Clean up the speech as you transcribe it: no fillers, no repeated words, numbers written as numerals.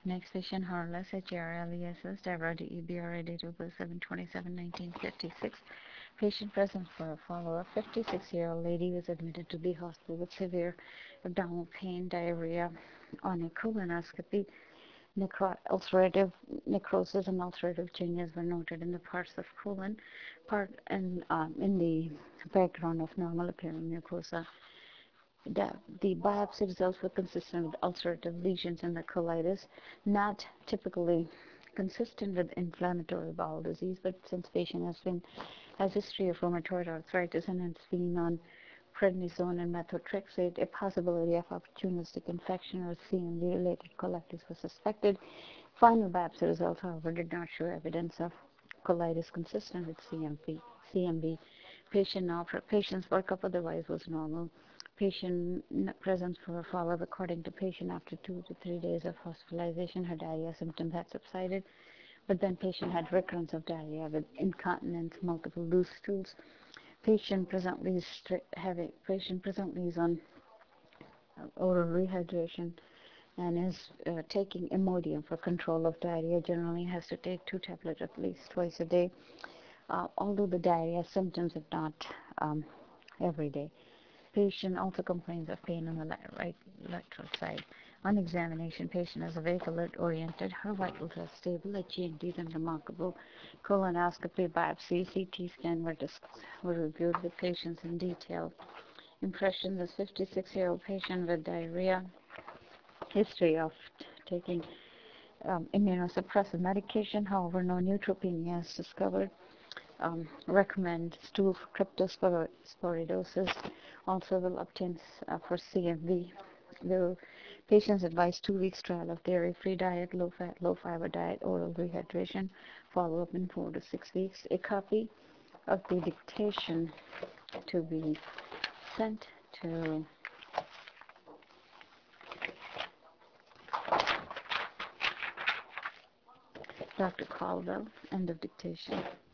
Next patient, Harless, HRLESS, Deborah DEBRA, date of birth 7/27/1956. Patient present for a follow-up. 56-year-old lady was admitted to the hospital with severe abdominal pain, diarrhea on a colonoscopy. Ulcerative necrosis and ulcerative changes were noted in the parts of colon, part and in the background of normal appearing mucosa. The biopsy results were consistent with ulcerative lesions in the colitis, not typically consistent with inflammatory bowel disease, but since patient has history of rheumatoid arthritis and has been on prednisone and methotrexate, a possibility of opportunistic infection or CMV-related colitis was suspected. Final biopsy results, however, did not show evidence of colitis consistent with CMV. Patient's workup otherwise was normal. Patient presence for follow-up. According to patient, after 2 to 3 days of hospitalization, her diarrhea symptoms had subsided, but then patient had recurrence of diarrhea with incontinence, multiple loose stools. Patient presently is on oral rehydration and is taking Imodium for control of diarrhea. Generally has to take 2 tablets at least twice a day, although the diarrhea symptoms are not every day. Patient also complains of pain on the right lateral side. On examination, patient is awake, alert, oriented. Her vitals are stable. Her GNT is unremarkable. Colonoscopy, biopsy, CT scan were reviewed with patients in detail. Impressions: this 56-year-old patient with diarrhea, history of taking immunosuppressive medication. However, no neutropenia is discovered. Recommend stool for cryptosporidosis. Also will obtain for CMV. The patients advised 2 weeks trial of dairy-free diet, low-fat, low-fiber diet, oral rehydration, follow-up in 4 to 6 weeks. A copy of the dictation to be sent to Dr. Caldwell. End of dictation.